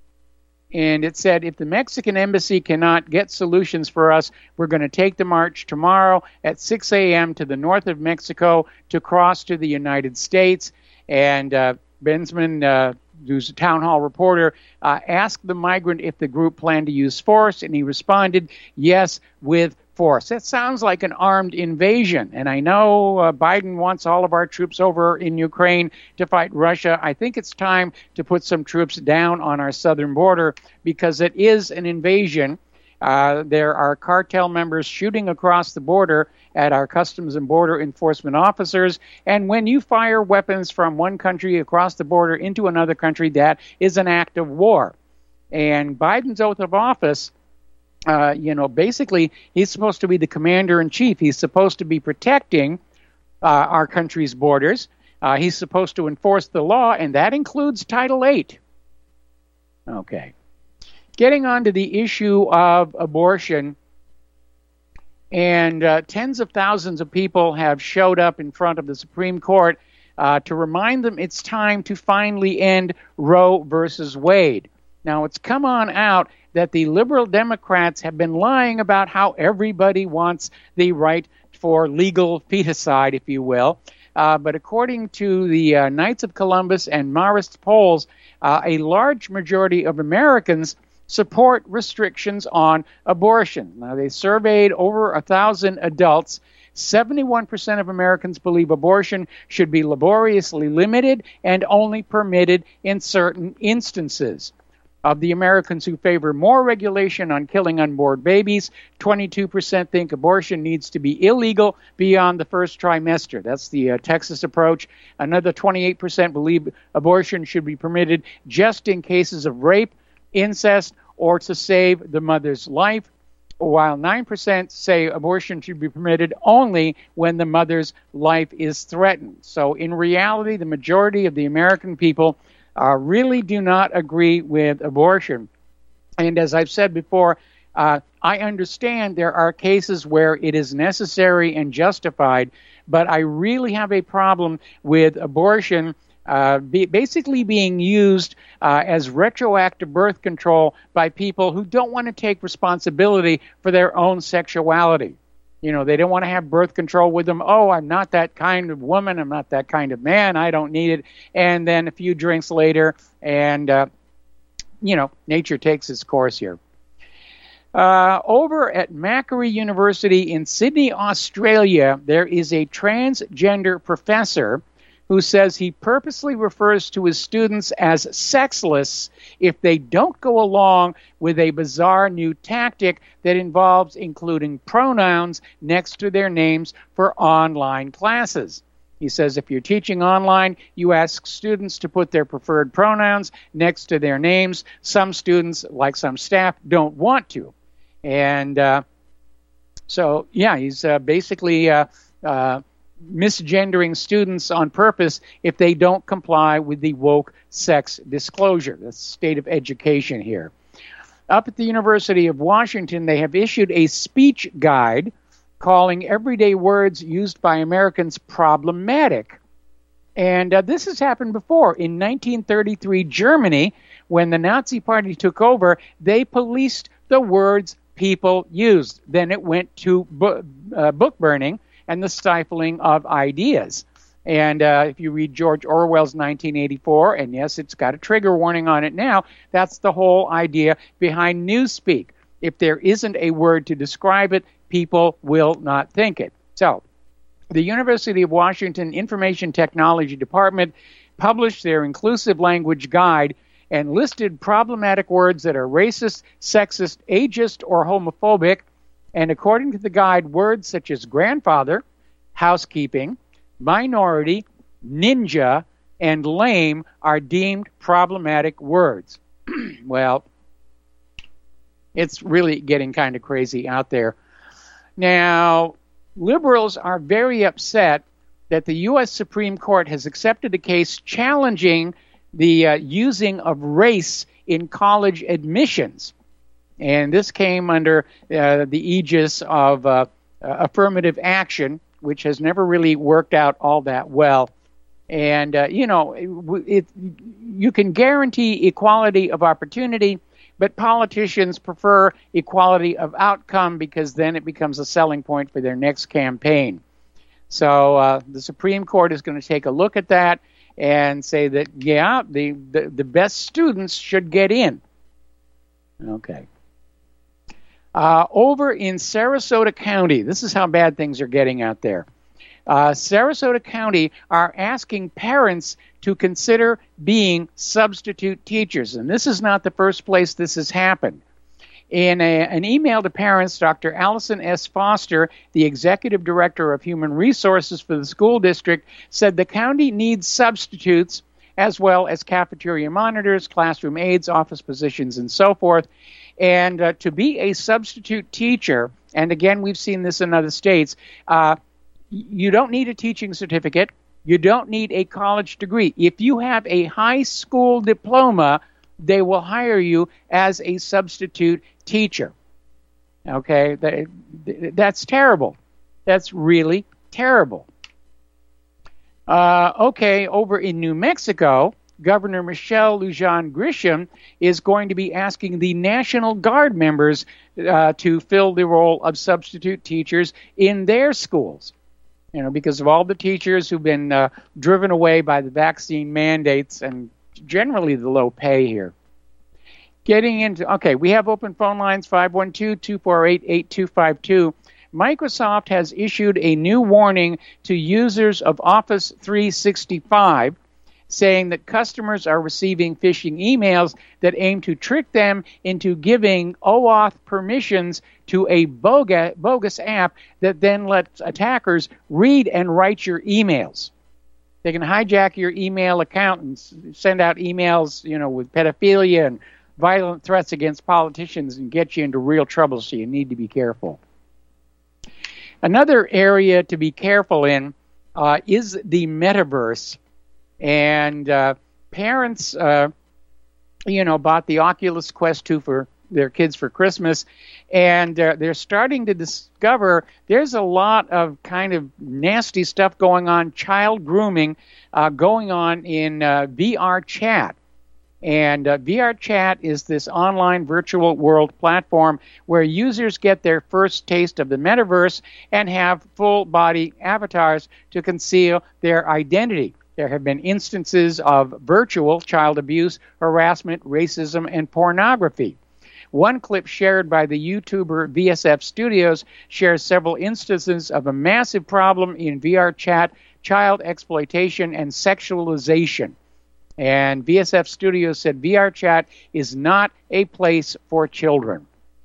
B: And it said, if the Mexican embassy cannot get solutions for us, we're going to take the march tomorrow at six a.m. to the north of Mexico to cross to the United States. And uh, Bensman, uh, who's a town hall reporter, uh, asked the migrant if the group planned to use force, and he responded, yes, with force. That sounds like an armed invasion. And I know uh, Biden wants all of our troops over in Ukraine to fight Russia. I think it's time to put some troops down on our southern border because it is an invasion. Uh, there are cartel members shooting across the border at our Customs and Border Enforcement officers. And when you fire weapons from one country across the border into another country, that is an act of war. And Biden's oath of office, Uh, you know, basically, he's supposed to be the commander-in-chief. He's supposed to be protecting uh, our country's borders. Uh, he's supposed to enforce the law, and that includes Title eight. Okay. Getting on to the issue of abortion, and uh, tens of thousands of people have showed up in front of the Supreme Court uh, to remind them it's time to finally end Roe versus Wade. Now, it's come on out that the liberal Democrats have been lying about how everybody wants the right for legal feticide, if you will. Uh, but according to the uh, Knights of Columbus and Marist polls, uh, a large majority of Americans support restrictions on abortion. Now, they surveyed over a thousand adults. seventy-one percent of Americans believe abortion should be laboriously limited and only permitted in certain instances. Of the Americans who favor more regulation on killing unborn babies, twenty-two percent think abortion needs to be illegal beyond the first trimester. That's the uh, Texas approach. Another twenty-eight percent believe abortion should be permitted just in cases of rape, incest, or to save the mother's life, while nine percent say abortion should be permitted only when the mother's life is threatened. So in reality, the majority of the American people Uh, really do not agree with abortion. And as I've said before, uh, I understand there are cases where it is necessary and justified, but I really have a problem with abortion uh, be basically being used uh, as retroactive birth control by people who don't want to take responsibility for their own sexuality. You know, they don't want to have birth control with them. Oh, I'm not that kind of woman. I'm not that kind of man. I don't need it. And then a few drinks later, and, uh, you know, nature takes its course here. Uh, over at Macquarie University in Sydney, Australia, there is a transgender professor who says he purposely refers to his students as sexless if they don't go along with a bizarre new tactic that involves including pronouns next to their names for online classes. He says if you're teaching online, you ask students to put their preferred pronouns next to their names. Some students, like some staff, don't want to. And uh, so, yeah, he's uh, basically... Uh, uh, misgendering students on purpose if they don't comply with the woke sex disclosure. That's the state of education here. Up at the University of Washington, they have issued a speech guide calling everyday words used by Americans problematic. And uh, this has happened before. In nineteen thirty-three, Germany, when the Nazi Party took over, they policed the words people used. Then it went to bu- uh, book burning and the stifling of ideas. And uh, if you read George Orwell's nineteen eighty-four, and yes, it's got a trigger warning on it now, that's the whole idea behind newspeak. If there isn't a word to describe it, people will not think it. So, the University of Washington Information Technology Department published their inclusive language guide and listed problematic words that are racist, sexist, ageist, or homophobic. And according to the guide, words such as grandfather, housekeeping, minority, ninja, and lame are deemed problematic words. Well, it's really getting kind of crazy out there. Now, liberals are very upset that the U S Supreme Court has accepted a case challenging the uh, using of race in college admissions. And this came under uh, the aegis of uh, uh, affirmative action, which has never really worked out all that well. And, uh, you know, it, it, you can guarantee equality of opportunity, but politicians prefer equality of outcome because then it becomes a selling point for their next campaign. So uh, the Supreme Court is going to take a look at that and say that, yeah, the, the, the best students should get in. Okay. Uh, over in Sarasota County, this is how bad things are getting out there. Uh, Sarasota County are asking parents to consider being substitute teachers. And this is not the first place this has happened. In a, an email to parents, Doctor Allison S. Foster, the Executive Director of Human Resources for the school district, said the county needs substitutes as well as cafeteria monitors, classroom aides, office positions, and so forth. And uh, to be a substitute teacher, and again, we've seen this in other states, uh, you don't need a teaching certificate. You don't need a college degree. If you have a high school diploma, they will hire you as a substitute teacher. Okay, that, that's terrible. That's really terrible. Uh, okay, over in New Mexico, Governor Michelle Lujan Grisham is going to be asking the National Guard members uh, to fill the role of substitute teachers in their schools. You know, because of all the teachers who've been uh, driven away by the vaccine mandates and generally the low pay here. Getting into, okay, we have open phone lines, five one two, two four eight, eight two five two. Microsoft has issued a new warning to users of Office three sixty-five, saying that customers are receiving phishing emails that aim to trick them into giving OAuth permissions to a bogus, bogus app that then lets attackers read and write your emails. They can hijack your email account and send out emails, you know, with pedophilia and violent threats against politicians and get you into real trouble, so you need to be careful. Another area to be careful in uh, is the metaverse. And uh, parents, uh, you know, bought the Oculus Quest two for their kids for Christmas, and uh, they're starting to discover there's a lot of kind of nasty stuff going on, child grooming uh, going on in uh, V R chat. And uh, V R Chat is this online virtual world platform where users get their first taste of the metaverse and have full-body avatars to conceal their identity. There have been instances of virtual child abuse, harassment, racism, and pornography. One clip shared by the YouTuber V S F Studios shares several instances of a massive problem in V R chat, child exploitation, and sexualization. And V S F Studios said V R chat is not a place for children.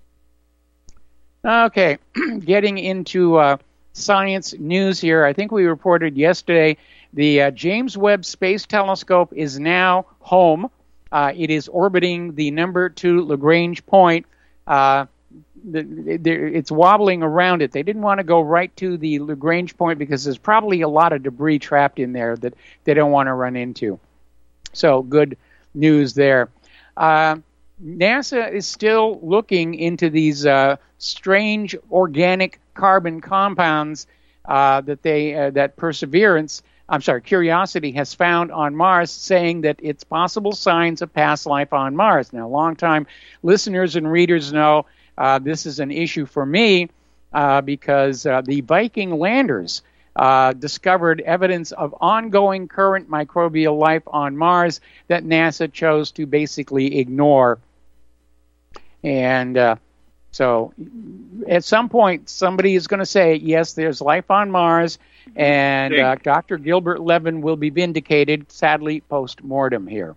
B: Okay, getting into uh, science news here. I think we reported yesterday the uh, James Webb Space Telescope is now home. Uh, it is orbiting the number two Lagrange point. Uh, the, the, it's wobbling around it. They didn't want to go right to the Lagrange point because there's probably a lot of debris trapped in there that they don't want to run into. So good news there. Uh, NASA is still looking into these uh, strange organic carbon compounds uh, that they uh, that Perseverance, I'm sorry, Curiosity has found on Mars, saying that it's possible signs of past life on Mars. Now, longtime listeners and readers know uh, this is an issue for me uh, because uh, the Viking landers Uh, discovered evidence of ongoing current microbial life on Mars that NASA chose to basically ignore. And uh, so at some point, somebody is going to say, yes, there's life on Mars, and uh, Doctor Gilbert Levin will be vindicated, sadly, post-mortem here.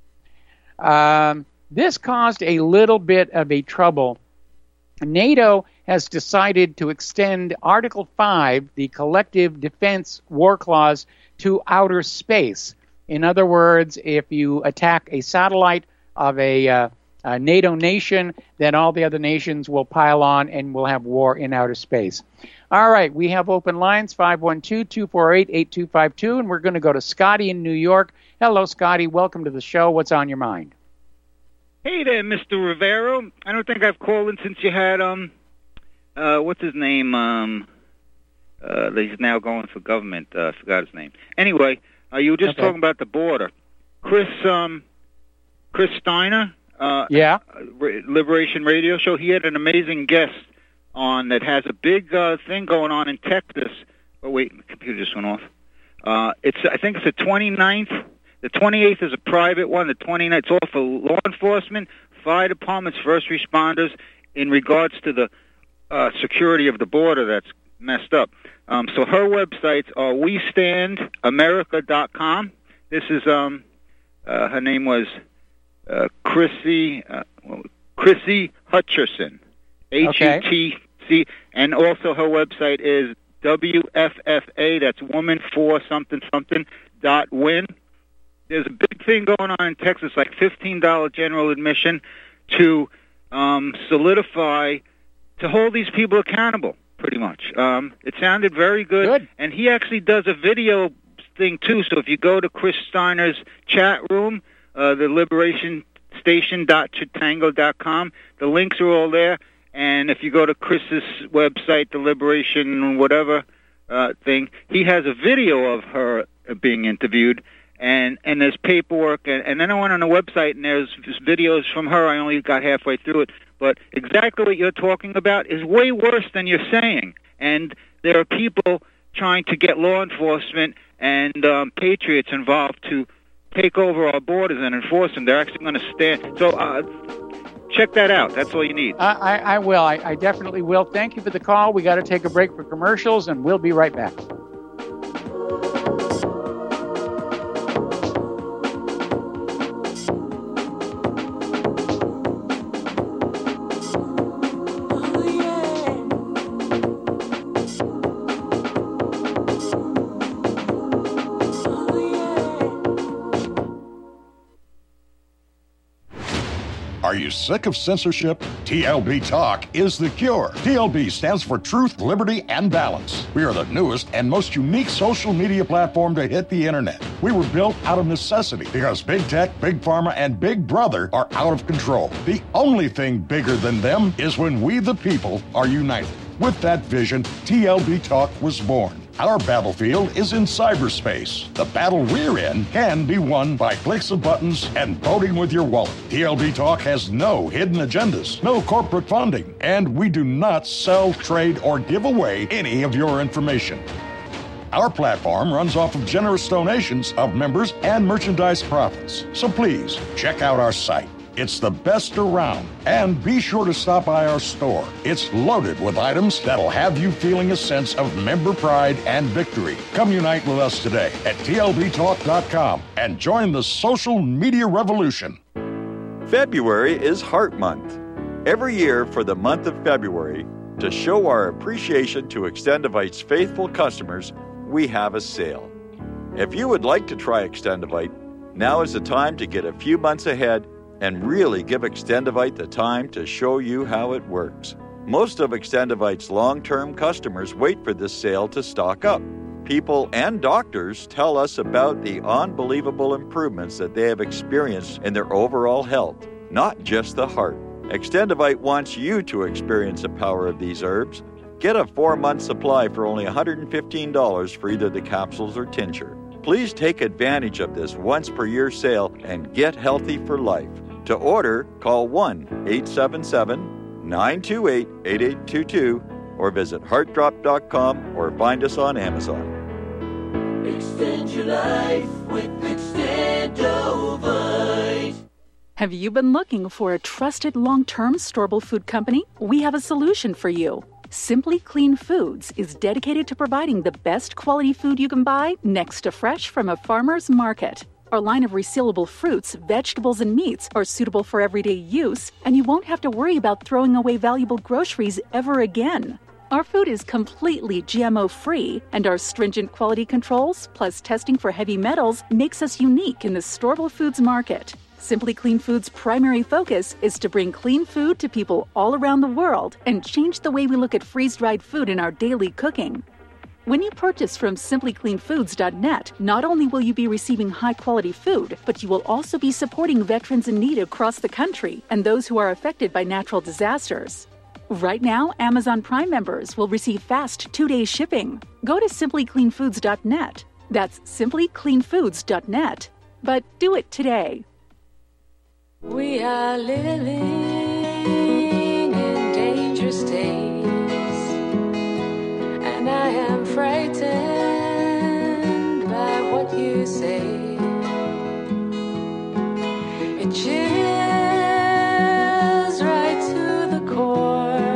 B: Um, this caused a little bit of a trouble. NATO has decided to extend Article five, the Collective Defense War Clause, to outer space. In other words, if you attack a satellite of a, uh, a NATO nation, then all the other nations will pile on and we'll have war in outer space. All right, we have open lines, five one two, two four eight, eight two five two, and we're going to go to Scotty in New York. Hello, Scotty. Welcome to the show. What's on your mind?
P: Hey there, Mister Rivero. I don't think I've called in since you had, um, uh, what's his name? Um, uh, he's now going for government. Uh, I forgot his name. Anyway, uh, you were just okay. talking about the border. Chris, um, Chris Steiner, uh,
B: yeah,
P: Liberation Radio Show. He had an amazing guest on that has a big uh, thing going on in Texas. Oh wait, the computer just went off. Uh, it's I think it's the twenty-ninth. The twenty-eighth is a private one. The twenty-ninth, it's all for law enforcement, fire departments, first responders, in regards to the uh, security of the border that's messed up. Um, so her websites are we stand america dot com. This is, um, uh, her name was uh, Chrissy, uh, Chrissy Hutcherson, H U T C, and also her website is W F F A, that's woman for something something, dot win. There's a big thing going on in Texas, like fifteen dollars general admission to um, solidify, to hold these people accountable. pretty much. Um, it sounded very good,
B: good,
P: and he actually does a video thing too. So if you go to Chris Steiner's chat room, uh, the liberation station dot chitango dot com, the links are all there. And if you go to Chris's website, the Liberation whatever uh, thing, he has a video of her being interviewed. And and there's paperwork, and, and then I went on the website, and there's videos from her. I only got halfway through it. But exactly what you're talking about is way worse than you're saying. And there are people trying to get law enforcement and um, patriots involved to take over our borders and enforce them. They're actually going to stand. So uh, check that out. That's all you need.
B: I, I, I will. I, I definitely will. Thank you for the call. We got to take a break for commercials, and we'll be right back.
I: Are you sick of censorship? T L B Talk is the cure. T L B stands for Truth, Liberty, and Balance. We are the newest and most unique social media platform to hit the internet. We were built out of necessity because big tech, big pharma, and big brother are out of control. The only thing bigger than them is when we, the people, are united. With that vision, T L B Talk was born. Our battlefield is in cyberspace. The battle we're in can be won by clicks of buttons and voting with your wallet. T L B Talk has no hidden agendas, no corporate funding, and we do not sell, trade, or give away any of your information. Our platform runs off of generous donations of members and merchandise profits. So please, check out our site. It's the best around. And be sure to stop by our store. It's loaded with items that'll have you feeling a sense of member pride and victory. Come unite with us today at T L B talk dot com and join the social media revolution.
Q: February is Heart Month. Every year for the month of February, to show our appreciation to Extendivite's faithful customers, we have a sale. If you would like to try Extendivite, now is the time to get a few months ahead and really give Extendivite the time to show you how it works. Most of Extendivite's long-term customers wait for this sale to stock up. People and doctors tell us about the unbelievable improvements that they have experienced in their overall health, not just the heart. Extendivite wants you to experience the power of these herbs. Get a four-month supply for only one hundred fifteen dollars for either the capsules or tincture. Please take advantage of this once-per-year sale and get healthy for life. To order, call one eight seven seven, nine two eight, eight eight two two or visit heart drop dot com or find us on Amazon.
R: Extend your life with Extendovite.
S: Have you been looking for a trusted long-term storable food company? We have a solution for you. Simply Clean Foods is dedicated to providing the best quality food you can buy next to fresh from a farmer's market. Our line of resealable fruits, vegetables, and meats are suitable for everyday use, and you won't have to worry about throwing away valuable groceries ever again. Our food is completely G M O-free, and our stringent quality controls, plus testing for heavy metals, makes us unique in the storable foods market. Simply Clean Foods' primary focus is to bring clean food to people all around the world and change the way we look at freeze-dried food in our daily cooking. When you purchase from simply clean foods dot net, not only will you be receiving high-quality food, but you will also be supporting veterans in need across the country and those who are affected by natural disasters. Right now, Amazon Prime members will receive fast two-day shipping. Go to simply clean foods dot net. That's simply clean foods dot net. But do it today.
R: We are living in dangerous days. And I am frightened by what you say. It chills right to the core.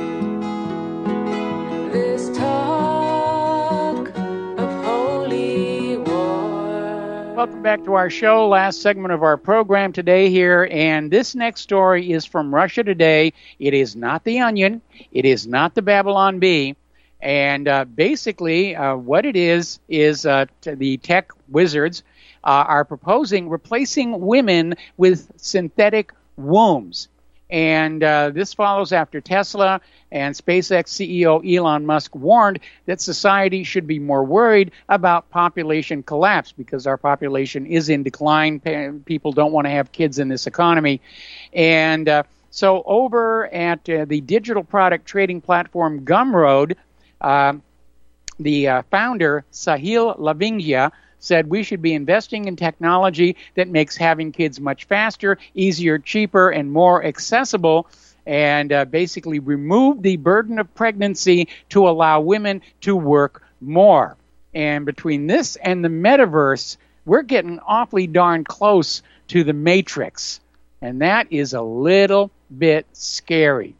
R: This talk of holy war.
B: Welcome back to our show. Last segment of our program today here. And this next story is from Russia Today. It is not The Onion. It is not the Babylon Bee. And uh, basically, uh, what it is, is uh, t- the tech wizards uh, are proposing replacing women with synthetic wombs. And uh, this follows after Tesla and SpaceX C E O Elon Musk warned that society should be more worried about population collapse because our population is in decline. People don't want to have kids in this economy. And uh, so over at uh, the digital product trading platform Gumroad, uh, the uh, founder, Sahil Lavingya, said we should be investing in technology that makes having kids much faster, easier, cheaper, and more accessible, and uh, basically remove the burden of pregnancy to allow women to work more. And between this and the metaverse, we're getting awfully darn close to the Matrix, and that is a little bit scary.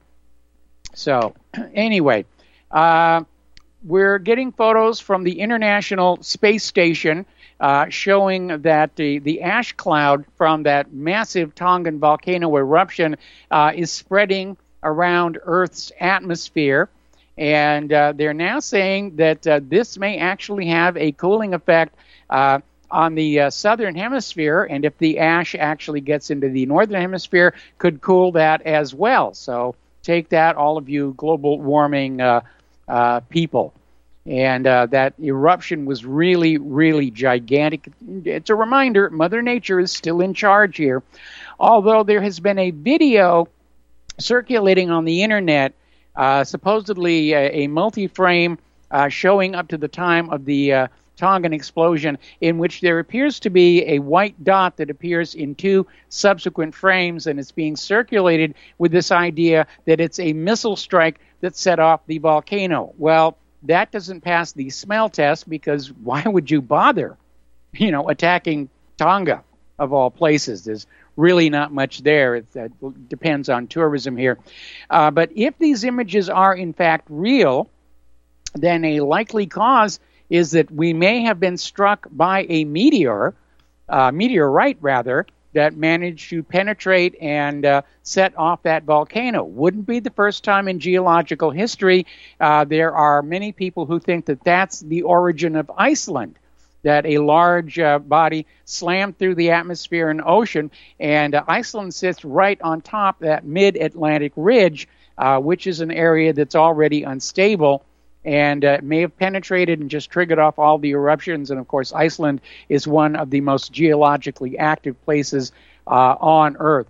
B: So anyway, uh, we're getting photos from the International Space Station uh, showing that the, the ash cloud from that massive Tongan volcano eruption uh, is spreading around Earth's atmosphere. And uh, they're now saying that uh, this may actually have a cooling effect uh, on the uh, southern hemisphere. And if the ash actually gets into the northern hemisphere, could cool that as well. So take that, all of you global warming uh Uh, people. And uh, that eruption was really, really gigantic. It's a reminder, Mother Nature is still in charge here. Although there has been a video circulating on the internet, uh, supposedly a, a multi-frame uh, showing up to the time of the uh, Tongan explosion, in which there appears to be a white dot that appears in two subsequent frames, and it's being circulated with this idea that it's a missile strike that set off the volcano. Well, that doesn't pass the smell test, because why would you bother, you know, attacking Tonga, of all places? There's really not much there. It uh, depends on tourism here. Uh, but if these images are, in fact, real, then a likely cause is that we may have been struck by a meteor, uh, meteorite rather, that managed to penetrate and uh, set off that volcano. Wouldn't be the first time in geological history. Uh, there are many people who think that that's the origin of Iceland, that a large uh, body slammed through the atmosphere and ocean, and uh, Iceland sits right on top that mid-Atlantic ridge, uh, which is an area that's already unstable, and uh, may have penetrated and just triggered off all the eruptions. And, of course, Iceland is one of the most geologically active places uh, on Earth.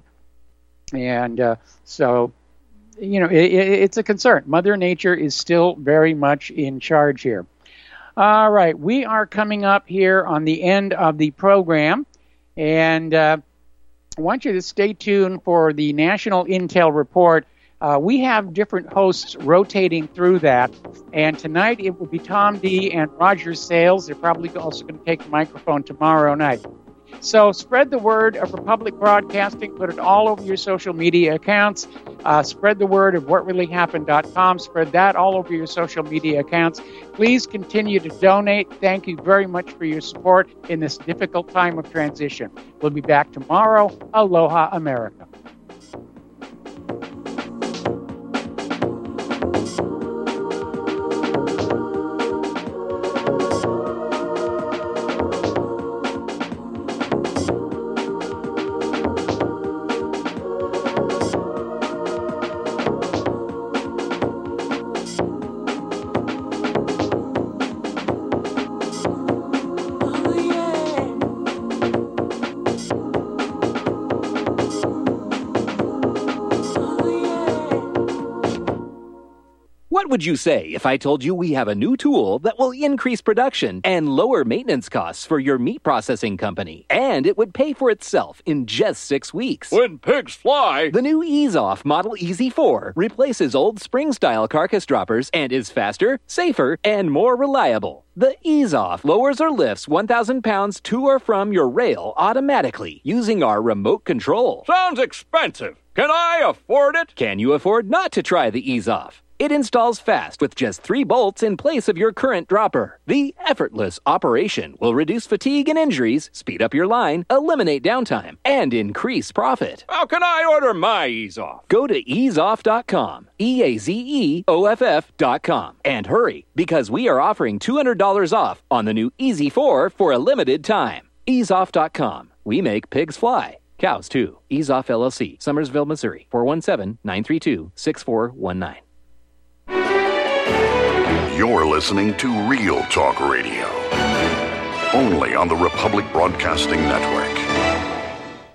B: And uh, so, you know, it, it, it's a concern. Mother Nature is still very much in charge here. All right, we are coming up here on the end of the program, and uh, I want you to stay tuned for the National Intel Report. Uh, we have different hosts rotating through that, and tonight it will be Tom D. and Roger Sales. They're probably also going to take the microphone tomorrow night. So spread the word of Republic Broadcasting. Put it all over your social media accounts. Uh, spread the word of what really happened dot com. Spread that all over your social media accounts. Please continue to donate. Thank you very much for your support in this difficult time of transition. We'll be back tomorrow. Aloha, America.
T: What would you say if I told you we have a new tool that will increase production and lower maintenance costs for your meat processing company? And it would pay for itself in just six weeks.
H: When pigs fly!
T: The new EaseOff Model E Z four replaces old spring-style carcass droppers and is faster, safer, and more reliable. The EaseOff lowers or lifts one thousand pounds to or from your rail automatically using our remote control.
H: Sounds expensive. Can I afford it?
T: Can you afford not to try the EaseOff? It installs fast with just three bolts in place of your current dropper. The effortless operation will reduce fatigue and injuries, speed up your line, eliminate downtime, and increase profit.
H: How can I order my EaseOff?
T: Go to ease off dot com, E A Z E O F F dot com, and hurry, because we are offering two hundred dollars off on the new E Z four for a limited time. ease off dot com. We make pigs fly. Cows, too. Ease Off L L C, Summersville, Missouri. four one seven, nine three two, six four one nine.
I: You're listening to Real Talk Radio, only on the Republic Broadcasting Network.